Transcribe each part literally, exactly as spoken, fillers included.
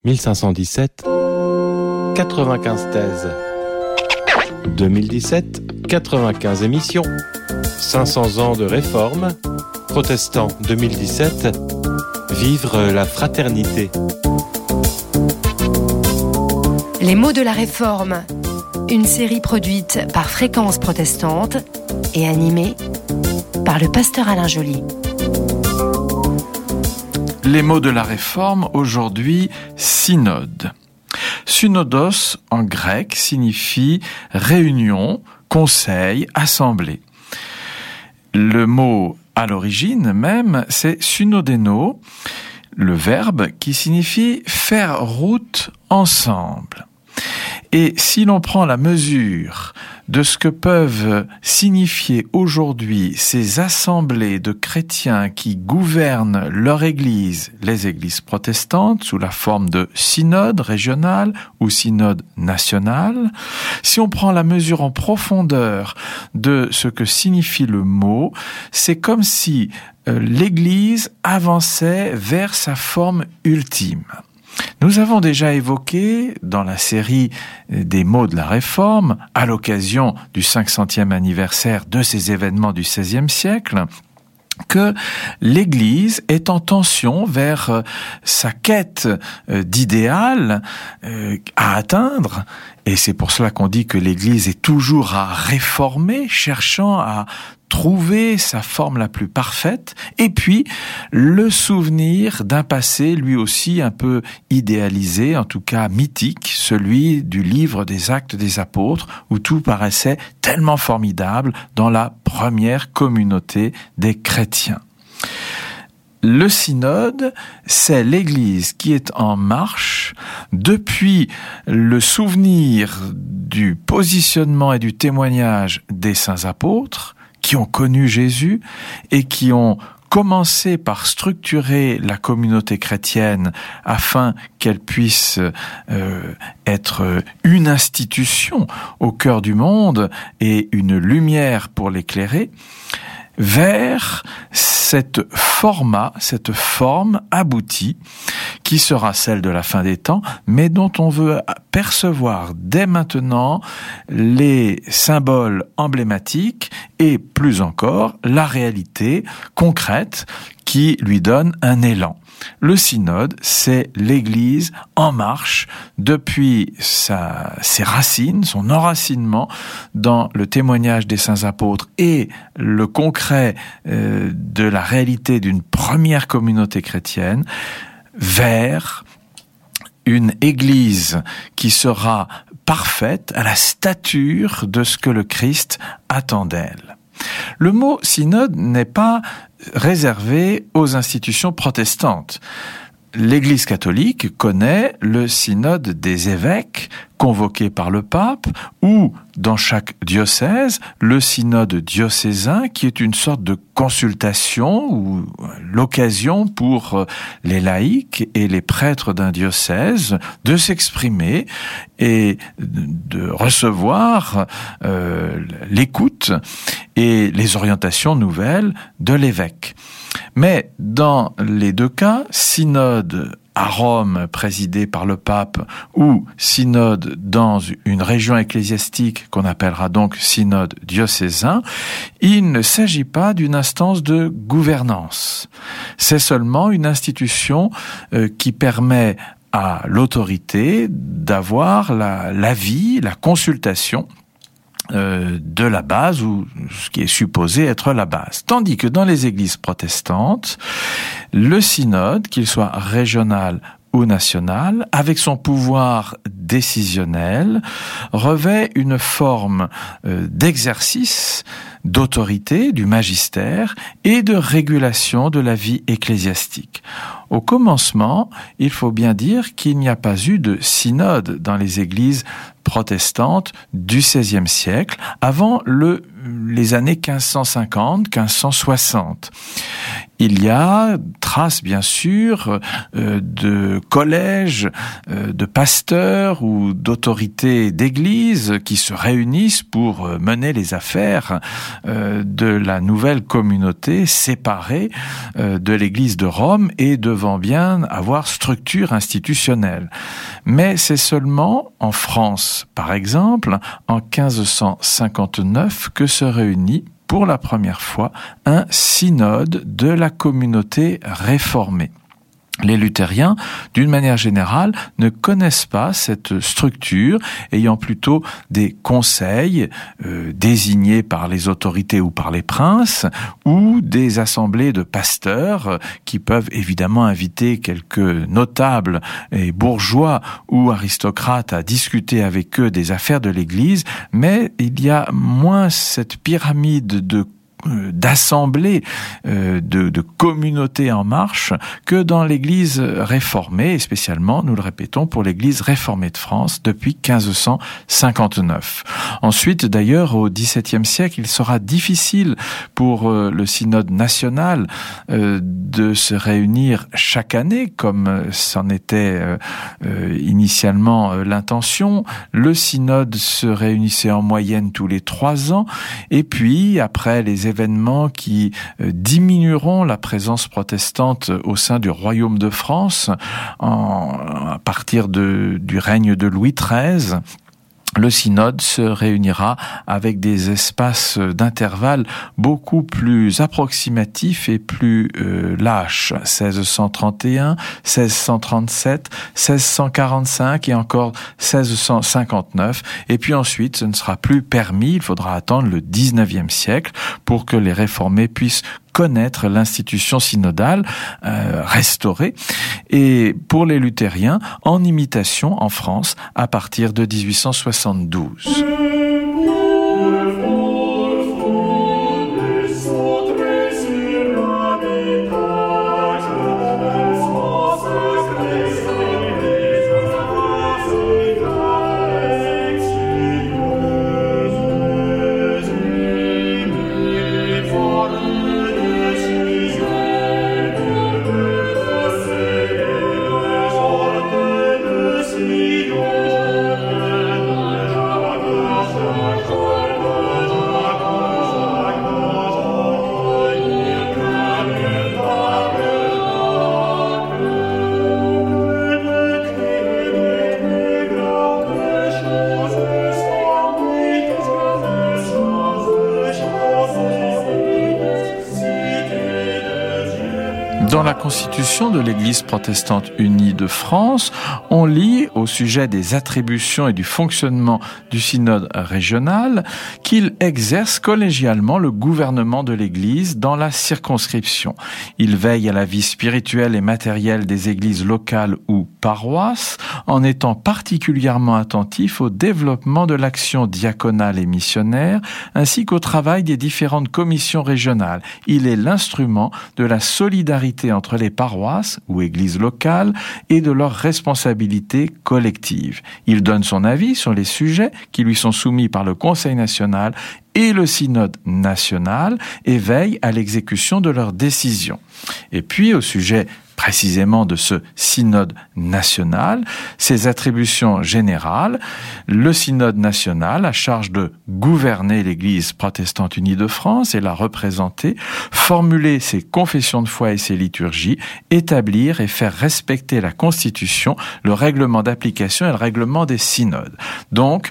mille cinq cent dix-sept, quatre-vingt-quinze thèses. deux mille dix-sept, quatre-vingt-quinze émissions. cinq cents ans de réforme. Protestants deux mille dix-sept. Vivre la fraternité. Les mots de la Réforme, une série produite par Fréquence Protestante et animée par le pasteur Alain Joly. Les mots de la Réforme, aujourd'hui, synode. Synodos, en grec, signifie réunion, conseil, assemblée. Le mot à l'origine même, c'est synodéno, le verbe qui signifie faire route ensemble. Et si l'on prend la mesure de ce que peuvent signifier aujourd'hui ces assemblées de chrétiens qui gouvernent leur église, les églises protestantes, sous la forme de synode régional ou synode national, si on prend la mesure en profondeur de ce que signifie le mot, c'est comme si euh, l'église avançait vers sa forme ultime. Nous avons déjà évoqué dans la série des mots de la Réforme, à l'occasion du cinq centième anniversaire de ces événements du seizième siècle, que l'Église est en tension vers sa quête d'idéal à atteindre. Et c'est pour cela qu'on dit que l'Église est toujours à réformer, cherchant à trouver sa forme la plus parfaite, et puis le souvenir d'un passé lui aussi un peu idéalisé, en tout cas mythique, celui du livre des Actes des Apôtres, où tout paraissait tellement formidable dans la première communauté des chrétiens. Le synode, c'est l'Église qui est en marche depuis le souvenir du positionnement et du témoignage des saints apôtres, qui ont connu Jésus et qui ont commencé par structurer la communauté chrétienne afin qu'elle puisse euh, être une institution au cœur du monde et une lumière pour l'éclairer, vers cette format, cette forme aboutie qui sera celle de la fin des temps, mais dont on veut percevoir dès maintenant les symboles emblématiques et plus encore la réalité concrète qui lui donne un élan. Le synode, c'est l'Église en marche depuis sa, ses racines, son enracinement dans le témoignage des saints apôtres et le concret euh, de la réalité d'une première communauté chrétienne, vers une Église qui sera parfaite à la stature de ce que le Christ attend d'elle. Le mot synode n'est pas réservé aux institutions protestantes. L'Église catholique connaît le synode des évêques convoqué par le pape, ou dans chaque diocèse, le synode diocésain qui est une sorte de consultation ou l'occasion pour les laïcs et les prêtres d'un diocèse de s'exprimer et de recevoir euh, l'écoute et les orientations nouvelles de l'évêque. Mais dans les deux cas, synode à Rome présidé par le pape ou synode dans une région ecclésiastique qu'on appellera donc synode diocésain, il ne s'agit pas d'une instance de gouvernance. C'est seulement une institution euh, qui permet à l'autorité d'avoir la, l'avis, la consultation Euh, de la base, ou ce qui est supposé être la base. Tandis que dans les églises protestantes, le synode, qu'il soit régional ou national, avec son pouvoir décisionnel, revêt une forme euh, d'exercice, d'autorité, du magistère et de régulation de la vie ecclésiastique. Au commencement, il faut bien dire qu'il n'y a pas eu de synode dans les églises protestantes du seizième siècle, avant le, les années quinze cent cinquante, quinze cent soixante. Il y a trace, bien sûr, euh, de collèges, euh, de pasteurs ou d'autorités d'église qui se réunissent pour mener les affaires euh, de la nouvelle communauté séparée euh, de l'église de Rome et devant bien avoir structure institutionnelle. Mais c'est seulement en France, par exemple, en quinze cent cinquante-neuf, que se réunit pour la première fois un synode de la communauté réformée. Les luthériens, d'une manière générale, ne connaissent pas cette structure, ayant plutôt des conseils euh, désignés par les autorités ou par les princes, ou des assemblées de pasteurs euh, qui peuvent évidemment inviter quelques notables et bourgeois ou aristocrates à discuter avec eux des affaires de l'Église, mais il y a moins cette pyramide de d'assemblées, euh, de, de communautés en marche que dans l'Église réformée, et spécialement, nous le répétons, pour l'Église réformée de France depuis quinze cent cinquante-neuf. Ensuite, d'ailleurs, au dix-septième siècle, il sera difficile pour euh, le synode national euh, de se réunir chaque année, comme c'en était euh, euh, initialement euh, l'intention. Le synode se réunissait en moyenne tous les trois ans, et puis, après les événements qui euh, diminueront la présence protestante au sein du royaume de France en, à partir de, du règne de Louis treize, le synode se réunira avec des espaces d'intervalle beaucoup plus approximatifs et plus euh, lâches. seize cent trente et un, seize cent trente-sept, seize cent quarante-cinq et encore seize cent cinquante-neuf. Et puis ensuite, ce ne sera plus permis. Il faudra attendre le dix-neuvième siècle pour que les réformés puissent connaître l'institution synodale euh, restaurée, et pour les luthériens, en imitation en France à partir de dix-huit cent soixante-douze. Dans la Constitution de l'Église protestante unie de France, on lit au sujet des attributions et du fonctionnement du synode régional qu'il exerce collégialement le gouvernement de l'Église dans la circonscription. Il veille à la vie spirituelle et matérielle des églises locales ou paroisses, en étant particulièrement attentif au développement de l'action diaconale et missionnaire, ainsi qu'au travail des différentes commissions régionales. Il est l'instrument de la solidarité entre les paroisses ou églises locales et de leurs responsabilités collectives. Il donne son avis sur les sujets qui lui sont soumis par le Conseil national et le synode national et veille à l'exécution de leurs décisions. Et puis, au sujet précisément de ce synode national, ses attributions générales, le synode national a charge de gouverner l'Église protestante unie de France et la représenter, formuler ses confessions de foi et ses liturgies, établir et faire respecter la Constitution, le règlement d'application et le règlement des synodes. Donc,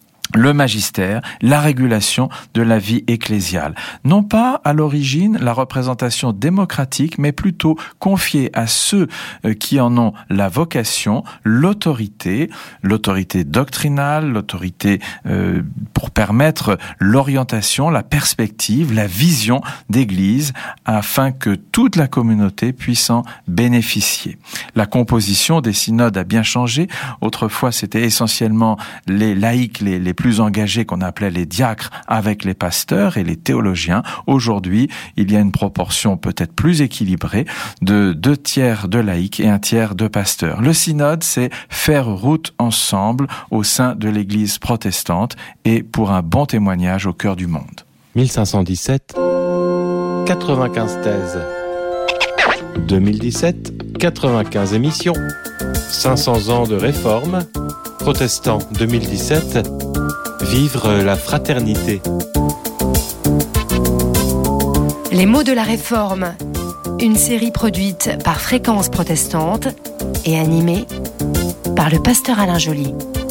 le magistère, la régulation de la vie ecclésiale. Non pas à l'origine la représentation démocratique, mais plutôt confiée à ceux qui en ont la vocation, l'autorité, l'autorité doctrinale, l'autorité euh, pour permettre l'orientation, la perspective, la vision d'Église, afin que toute la communauté puisse en bénéficier. La composition des synodes a bien changé. Autrefois, c'était essentiellement les laïcs, les, les plus engagés qu'on appelait les diacres avec les pasteurs et les théologiens. Aujourd'hui, il y a une proportion peut-être plus équilibrée de deux tiers de laïcs et un tiers de pasteurs. Le synode, c'est faire route ensemble au sein de l'Église protestante et pour un bon témoignage au cœur du monde. mille cinq cent dix-sept, quatre-vingt-quinze thèses. deux mille dix-sept, quatre-vingt-quinze émissions, cinq cents ans de réforme, protestants deux mille dix-sept, vivre la fraternité. Les mots de la Réforme, une série produite par Fréquence protestante et animée par le pasteur Alain Joly.